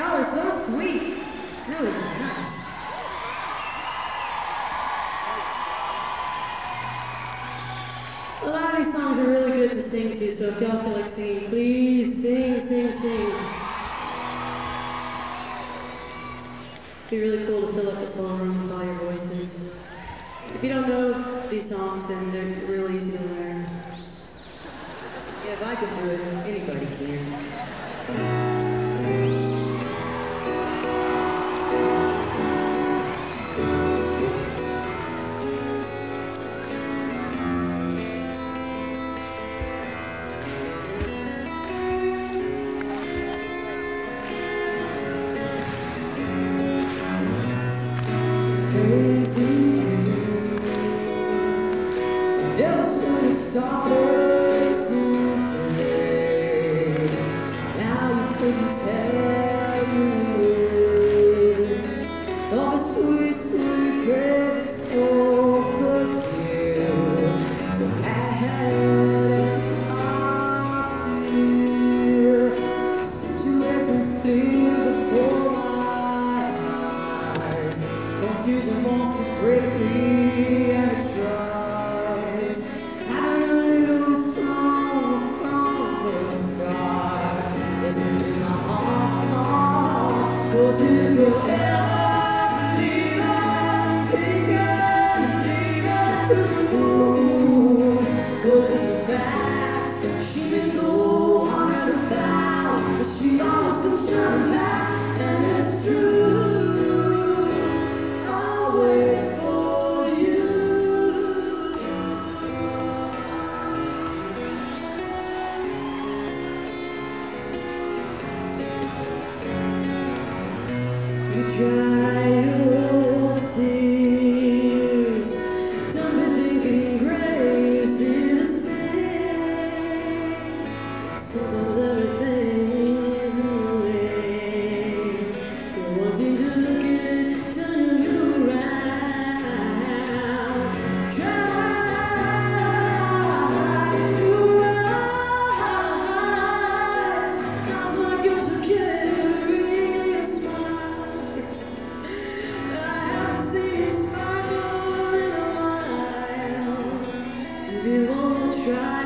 Y'all are so sweet. It's really nice. A lot of these songs are really good to sing to, so if y'all feel like singing, please sing, sing, sing. It'd be really cool to fill up this whole room with all your voices. If you don't know these songs, then they're real easy to learn. Yeah, if I can do it, anybody can. Never should have started simply. Now you couldn't tell me of a sweet, sweet breath spoke of you. So bad I feel. Situations clear before my eyes. Confusion wants to break me and it tries. I'm a little strong from the start. Listen to my heart, 'cause if you ever leave it, think it to the moon. 'Cause it's a fact, she may go on and about, but she always comes running back, and it's true. I'll wait for you. You dry your tears. Don't be thinking grace is a sin. Sometimes everything is in the way. You're wanting to look it, turn you around. Try your eyes. Sounds like you're so carrying a smile. I haven't seen you sparkle in a while. If you wanna try